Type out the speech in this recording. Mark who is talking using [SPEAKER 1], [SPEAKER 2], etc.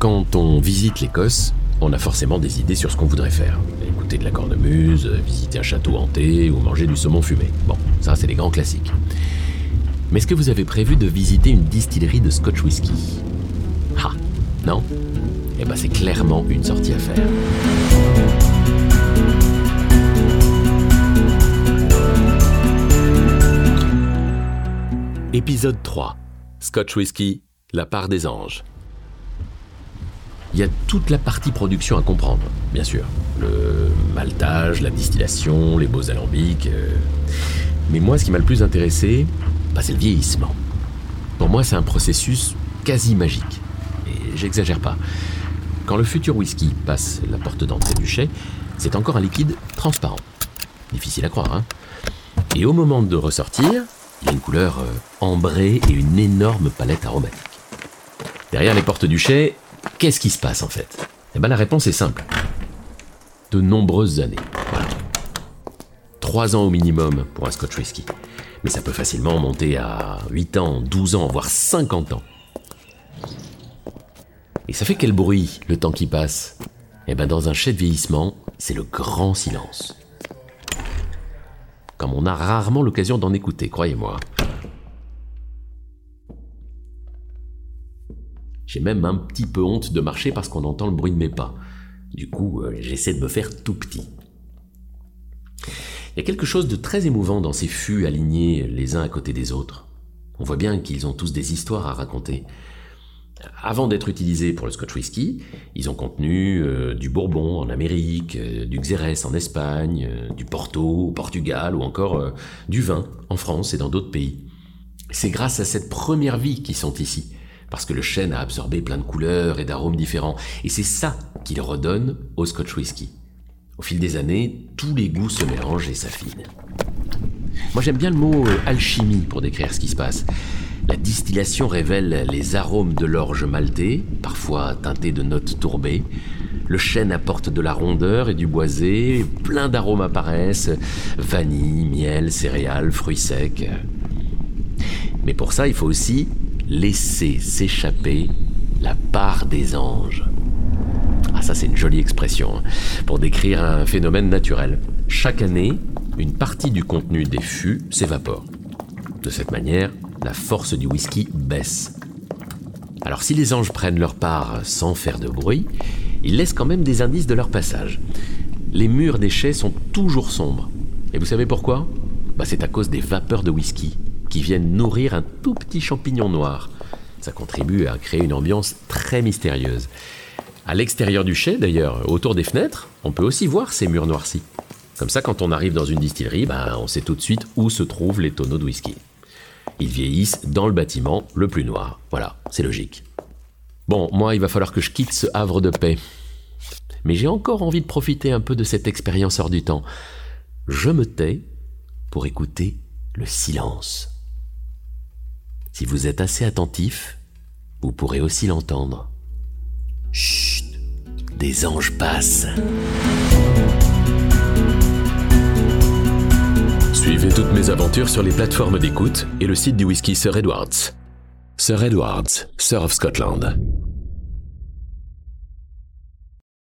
[SPEAKER 1] Quand on visite l'Écosse, on a forcément des idées sur ce qu'on voudrait faire. Écouter de la cornemuse, visiter un château hanté ou manger du saumon fumé. Bon, ça c'est les grands classiques. Mais est-ce que vous avez prévu de visiter une distillerie de Scotch whisky ? Ah, non ? Eh ben c'est clairement une sortie à faire. Épisode 3. Scotch whisky, la part des anges. Il y a toute la partie production à comprendre, bien sûr. Le maltage, la distillation, les beaux alambics. Mais moi, ce qui m'a le plus intéressé, c'est le vieillissement. Pour moi, c'est un processus quasi magique. Et j'exagère pas. Quand le futur whisky passe la porte d'entrée du chai, c'est encore un liquide transparent. Difficile à croire, hein ? Et au moment de ressortir, il y a une couleur ambrée et une énorme palette aromatique. Derrière les portes du chai, qu'est-ce qui se passe en fait ? Eh bien la réponse est simple. De nombreuses années. Voilà. 3 ans au minimum pour un Scotch whisky. Mais ça peut facilement monter à 8 ans, 12 ans, voire 50 ans. Et ça fait quel bruit le temps qui passe ? Eh bien dans un chai de vieillissement, c'est le grand silence. Comme on a rarement l'occasion d'en écouter, croyez-moi. J'ai même un petit peu honte de marcher parce qu'on entend le bruit de mes pas. Du coup, j'essaie de me faire tout petit. Il y a quelque chose de très émouvant dans ces fûts alignés les uns à côté des autres. On voit bien qu'ils ont tous des histoires à raconter. Avant d'être utilisés pour le Scotch whisky, ils ont contenu du Bourbon en Amérique, du Xérès en Espagne, du Porto au Portugal ou encore du vin en France et dans d'autres pays. C'est grâce à cette première vie qu'ils sont ici, parce que le chêne a absorbé plein de couleurs et d'arômes différents, et c'est ça qu'il redonne au Scotch whisky. Au fil des années, tous les goûts se mélangent et s'affinent. Moi j'aime bien le mot alchimie pour décrire ce qui se passe. La distillation révèle les arômes de l'orge maltée, parfois teintés de notes tourbées. Le chêne apporte de la rondeur et du boisé, plein d'arômes apparaissent, vanille, miel, céréales, fruits secs. Mais pour ça, il faut aussi laisser s'échapper la part des anges. Ah, ça c'est une jolie expression, pour décrire un phénomène naturel. Chaque année, une partie du contenu des fûts s'évapore. De cette manière, la force du whisky baisse. Alors si les anges prennent leur part sans faire de bruit, ils laissent quand même des indices de leur passage. Les murs des chais sont toujours sombres. Et vous savez pourquoi ? C'est à cause des vapeurs de whisky qui viennent nourrir un tout petit champignon noir. Ça contribue à créer une ambiance très mystérieuse. À l'extérieur du chai, d'ailleurs, autour des fenêtres, on peut aussi voir ces murs noircis. Comme ça, quand on arrive dans une distillerie, on sait tout de suite où se trouvent les tonneaux de whisky. Ils vieillissent dans le bâtiment le plus noir. Voilà, c'est logique. Bon, moi, il va falloir que je quitte ce havre de paix. Mais j'ai encore envie de profiter un peu de cette expérience hors du temps. Je me tais pour écouter le silence. Si vous êtes assez attentif, vous pourrez aussi l'entendre. Chut, des anges passent. Suivez toutes mes aventures sur les plateformes d'écoute et le site du whisky Sir Edwards. Sir Edwards, Sir of Scotland.